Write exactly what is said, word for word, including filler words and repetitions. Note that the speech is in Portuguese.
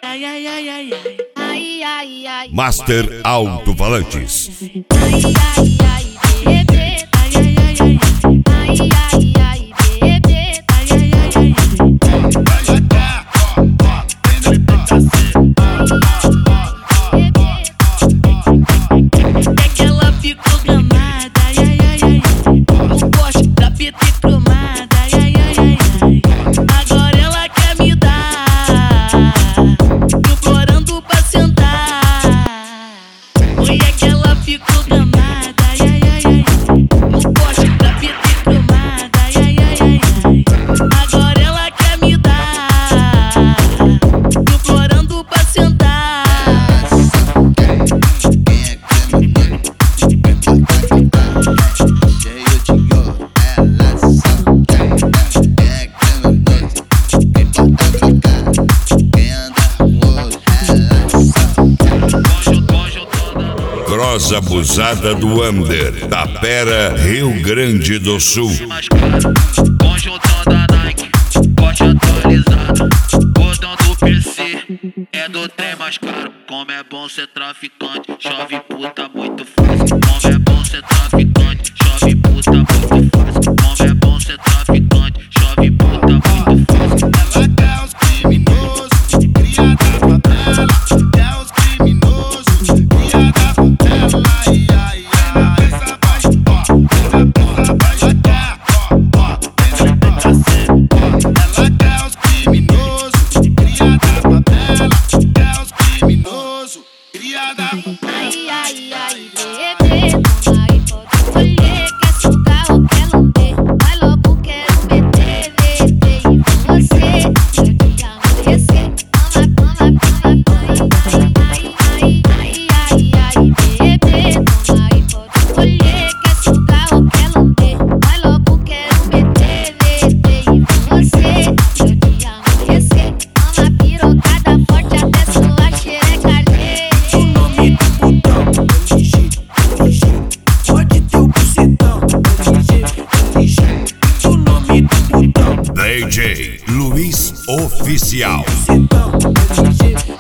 ai, ai, ai, ai, ai. Ai, ai, ai. Master Alto-Falantes. Ai, ai, ai, bebê. Ai, ai, ai, ai. Ai, ai, ai, bebê. Ai, ai, ai, ai. É que ela ficou gamada. Ai, ai, ai, ai. Eu gosto da P T cromada. Ai, ai, ai, ai, ai. Agora ela quer me dar, implorando pra sentar. Oi, é que ela ficou gamada. Ai, ai, ai, ai. Eu gosto da P T cromada. Ai, ai, ai, ai, ai. Agora ela quer me dar, implorando pra sentar. Cross abusada do Under, Tapera, Rio Grande do Sul. Conjuntão da Nike, pote atualizado. Botão do P C, é do trem mais caro. Como é bom ser traficante, chove puta muito fácil. Como é bom ser traficante, chove puta muito fácil. Como é bom ser traficante, chove puta muito fácil. Ela quer os criminosos, cria da favela. Quer os criminosos, cria da favela. Ai, ai, ai, essa vai, ó, essa vai, quer, ó, ó, essa vai ser, ó. Ela quer os criminosos, cria da favela. Quer os criminosos, cria da favela. Ai, ai, ai, bebê, toma aí, pode escolher. Quer sugar ou quer lamber? Vai logo, quero meter, meter em você. Eu te amanhecer, toma, toma, toma, toma. Ai, ai, ai, ai, ai, bebê, toma aí, pode escolher. Quer sugar ou quer lamber? Vai logo, quero meter, meter em você. Eu te amanhecer, toma pirocada forte até sua xereca arder. O nome do putão, L G, L G. Pode ter o bucetão, L G, L G. O nome do putão, D J Luiz Oficial. bucetão, L G.